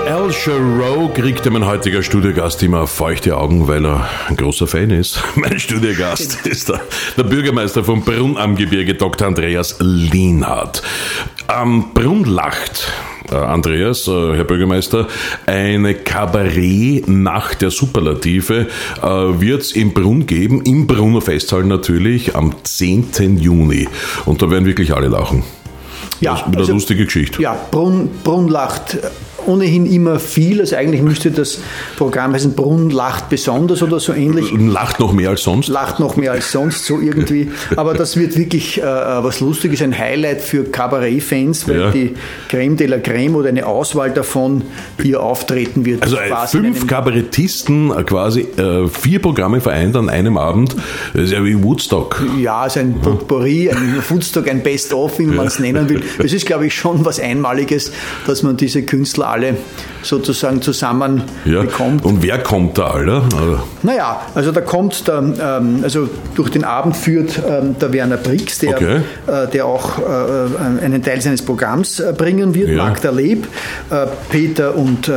Al Jarreau kriegt mein heutiger Studiogast immer feuchte Augen, weil er ein großer Fan ist. Mein Studiogast ist der Bürgermeister von Brunn am Gebirge, Dr. Andreas Lienhardt. Am Brunn lacht Andreas, Herr Bürgermeister, eine Kabarett-Nacht der Superlative wird es im Brunn geben, im Brunner Festsaal natürlich, am 10. Juni. Und da werden wirklich alle lachen. Ja, das ist wieder eine lustige Geschichte. Ja, Brunn lacht ohnehin immer viel. Also eigentlich müsste das Programm heißen Brunn lacht besonders oder so ähnlich. Lacht noch mehr als sonst. Lacht noch mehr als sonst, so irgendwie. Aber das wird wirklich was Lustiges, ein Highlight für Kabarett-Fans, weil die Creme de la Creme oder eine Auswahl davon hier auftreten wird. Also 5 Kabarettisten, quasi 4 Programme vereint an einem Abend. Das ist ja wie Woodstock. Ja, also ein Potpourri, ein Woodstock, ein Best-of, wie man es nennen will. Es ist, glaube ich, schon was Einmaliges, dass man diese Künstler alle sozusagen zusammen bekommt. Und wer kommt da alle? Naja, also da kommt, also durch den Abend führt der Werner Brix, der auch einen Teil seines Programms bringen wird, Magda Leb, Peter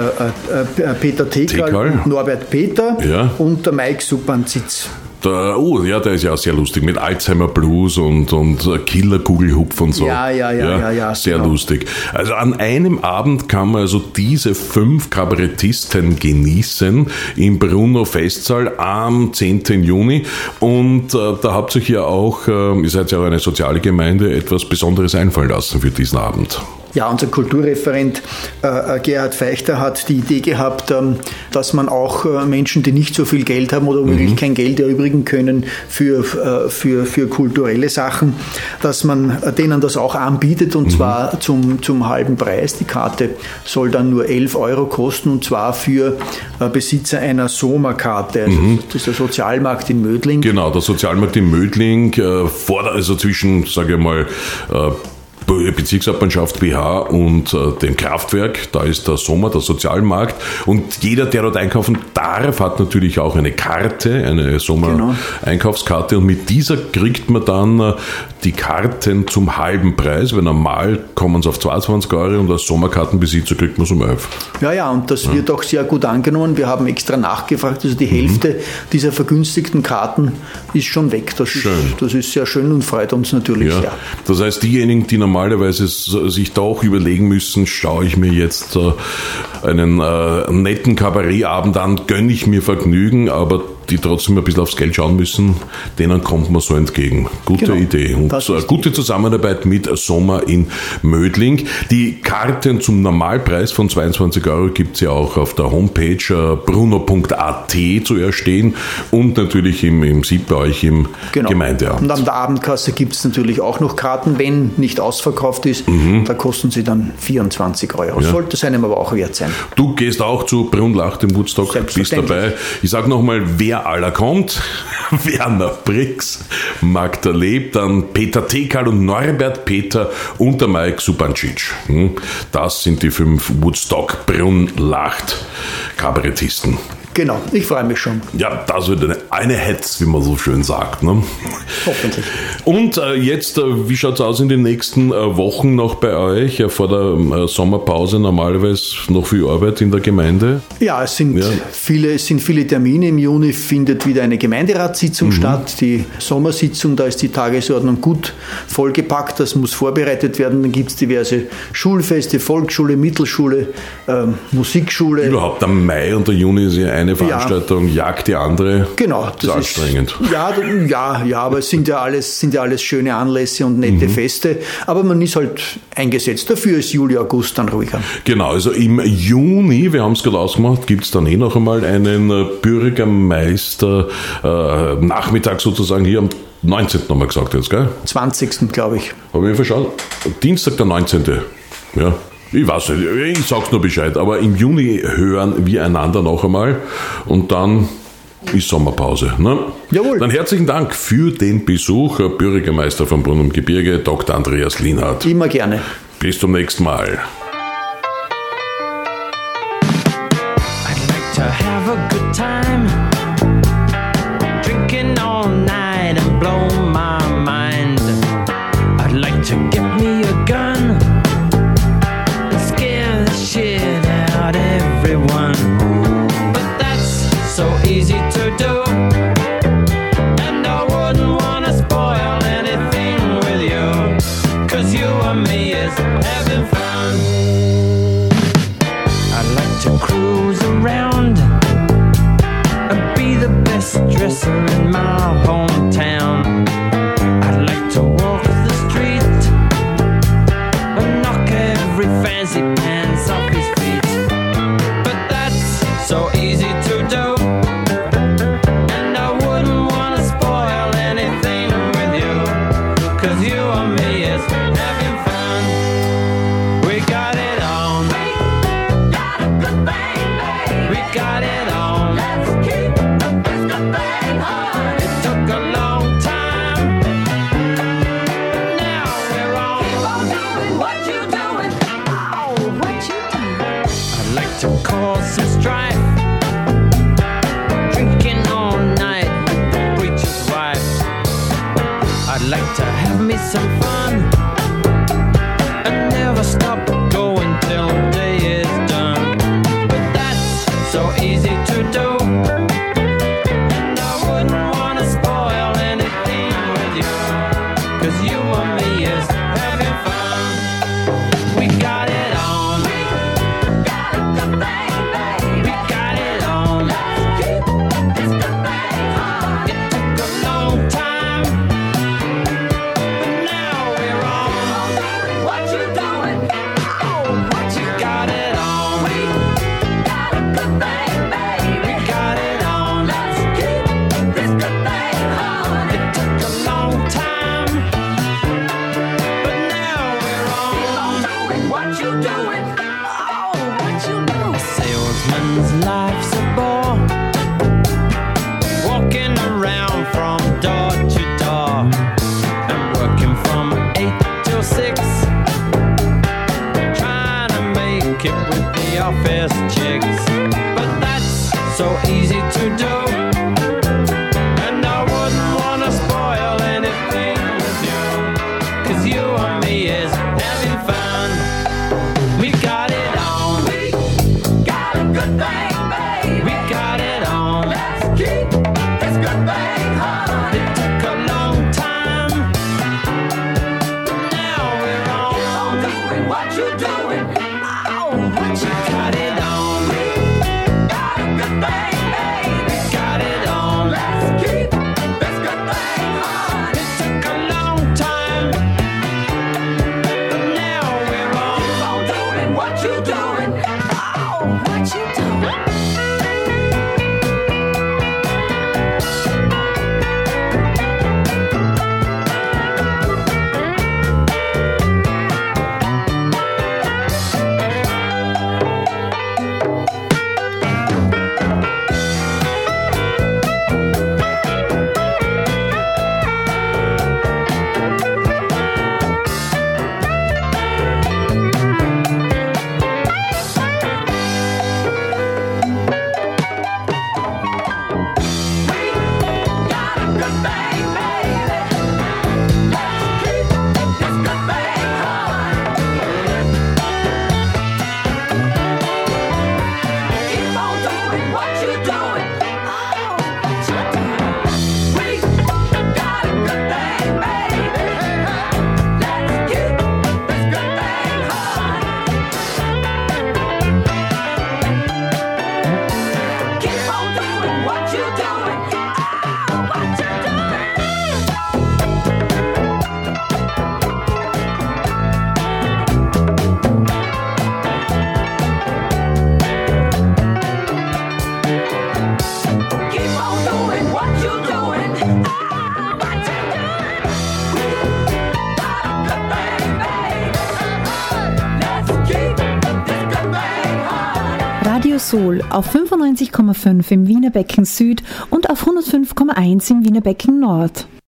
Tekal und Norbert Peter und der Mike Supanzitz. Der ist ja sehr lustig mit Alzheimer Blues und Killer Kugelhupf und so. Ja, sehr genau. Lustig. Also an einem Abend kann man also diese 5 Kabarettisten genießen im Brunner Festsaal am 10. Juni. Und da habt ihr euch ja auch, ihr seid ja auch eine soziale Gemeinde, etwas Besonderes einfallen lassen für diesen Abend. Ja, unser Kulturreferent Gerhard Feichter hat die Idee gehabt, dass man auch Menschen, die nicht so viel Geld haben oder wirklich kein Geld erübrigen können für kulturelle Sachen, dass man denen das auch anbietet und zwar zum halben Preis. Die Karte soll dann nur 11 € kosten und zwar für Besitzer einer Soma-Karte. Also das ist der Sozialmarkt in Mödling. Genau, der Sozialmarkt in Mödling, also zwischen, sage ich mal, Bezirkshauptmannschaft BH und dem Kraftwerk, da ist der Sommer, der Sozialmarkt und jeder, der dort einkaufen darf, hat natürlich auch eine Karte, eine Sommer-Einkaufskarte und mit dieser kriegt man dann die Karten zum halben Preis, weil normal kommen sie auf 22 € und als Sommerkartenbesitzer kriegt man es um 11. Ja, und das wird auch sehr gut angenommen. Wir haben extra nachgefragt, also die Hälfte dieser vergünstigten Karten ist schon weg. Das ist sehr schön und freut uns natürlich sehr. Das heißt, diejenigen, die normalerweise sich da auch überlegen müssen, schaue ich mir jetzt einen netten Kabarettabend an, gönne ich mir Vergnügen, aber die trotzdem ein bisschen aufs Geld schauen müssen, denen kommt man so entgegen. Gute Idee. Und gute Zusammenarbeit mit Sommer in Mödling. Die Karten zum Normalpreis von 22 € gibt es ja auch auf der Homepage bruno.at zu erstehen und natürlich im SIP bei euch im Gemeindeamt. Und an der Abendkasse gibt es natürlich auch noch Karten, wenn nicht ausverkauft ist, da kosten sie dann 24 €. Sollte es einem aber auch wert sein. Du gehst auch zu Brunn lacht im Woodstock, bist dabei. Ich sage nochmal, wer aller kommt, Werner Brix, Magda Leb, dann Peter Tekal und Norbert Peter und der Mike Supančić. Das sind die 5 Woodstock Brunn lacht Kabarettisten. Genau, ich freue mich schon. Ja, das wird eine Hetz, wie man so schön sagt. Ne? Hoffentlich. Und jetzt, wie schaut es aus in den nächsten Wochen noch bei euch? Vor der Sommerpause normalerweise noch viel Arbeit in der Gemeinde? Ja, es sind viele Termine. Im Juni findet wieder eine Gemeinderatssitzung statt. Die Sommersitzung, da ist die Tagesordnung gut vollgepackt. Das muss vorbereitet werden. Dann gibt es diverse Schulfeste, Volksschule, Mittelschule, Musikschule. Überhaupt der Mai und der Juni ist ja eine Veranstaltung jagt die andere. Genau, das ist anstrengend. Ja, aber es sind ja alles schöne Anlässe und nette Feste. Aber man ist halt eingesetzt. Dafür ist Juli, August dann ruhiger. Genau, also im Juni, wir haben es gerade ausgemacht, gibt es dann noch einmal einen Bürgermeister Nachmittag sozusagen hier am 19. haben wir gesagt jetzt, gell? 20. glaube ich. Habe ich verschaut? Dienstag der 19. Ja. Ich weiß nicht, ich sag's nur Bescheid, aber im Juni hören wir einander noch einmal und dann ist Sommerpause. Ne? Jawohl. Dann herzlichen Dank für den Besuch, Bürgermeister von Brunn am Gebirge, Dr. Andreas Lienhardt. Immer gerne. Bis zum nächsten Mal. I'd like to have a good time, drinking all night and blow my mind. I'd like to get me a gun, scare the shit out of nose around and be the best dresser in my hometown. I'd like to walk the street and knock every fancy pants off his feet. But that's so easy to do, and I wouldn't want to spoil anything with you, 'cause you and me is having fun. We got it on. We got a good thing, baby. We got it on. Let's keep this good thing on. It took a long time, but now we're on. Keep on doing what you doing. Oh, what you doing? I'd like to cause some strife, drinking all night with the preacher's wife. I'd like to have me some fun and never stop going till the day is done. But that's so easy to do, and I wouldn't want to spoil anything with you, 'cause you and me is having fun. We got it on. We got a good thing, baby. We got it on. Let's keep this good thing on. It took a long time, but now we're on. What you doing? Oh, what you got it on. We got a good thing, baby. We got it on. Let's keep this good thing on. It took a long time, but now we're on. What you doing? Oh, what you doing? A salesman's life's a bore, walking around from door to door and working from 8 till 6, trying to make it with the office chicks. But that's so easy to do, and I wouldn't want to spoil anything with you, 'cause you and me is having fun. We got it on. We got a good thing, baby. We got it on. Let's keep this good thing on. It took a long time, but now we're on. Keep on doing what you doing. Oh, what you got it on. We got a good thing, baby. We got it on. Let's keep this good thing on. It took a long time, but now we're on. Keep on doing what you doing. Oh, what you doing? Radio Soul auf 95,5 im Wiener Becken Süd und auf 105,1 im Wiener Becken Nord.